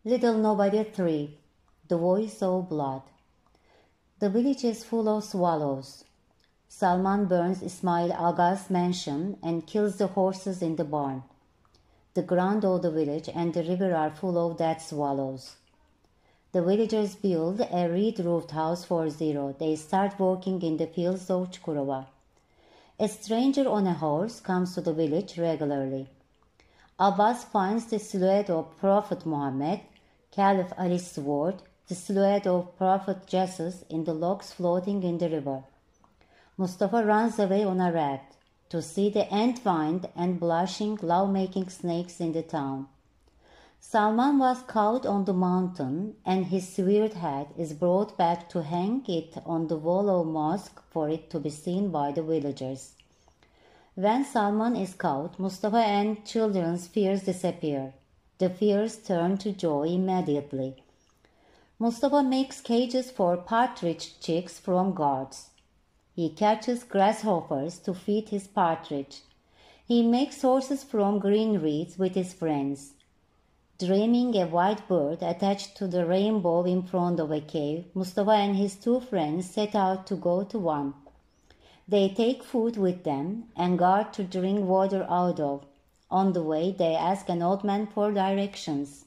Little Nobody 3. The Voice of Blood. The village is full of swallows. Salman burns Ismail Aga's mansion and kills the horses in the barn. The ground of the village and the river are full of dead swallows. The villagers build a reed-roofed house for Zero. They start working in the fields of Çukurova. A stranger on a horse comes to the village regularly. Abbas finds the silhouette of Prophet Muhammad, Caliph Ali's sword, the silhouette of Prophet Jesus in the logs floating in the river. Mustafa runs away on a raft to see the entwined and blushing love-making snakes in the town. Salman was caught on the mountain, and his severed head is brought back to hang it on the wall of mosque for it to be seen by the villagers. When Salman is caught, Mustafa and children's fears disappear. The fears turn to joy immediately. Mustafa makes cages for partridge chicks from gourds. He catches grasshoppers to feed his partridge. He makes horses from green reeds with his friends. Dreaming a white bird attached to the rainbow in front of a cave, Mustafa and his two friends set out to go to one. They take food with them and gourd to drink water out of. On the way, they ask an old man for directions.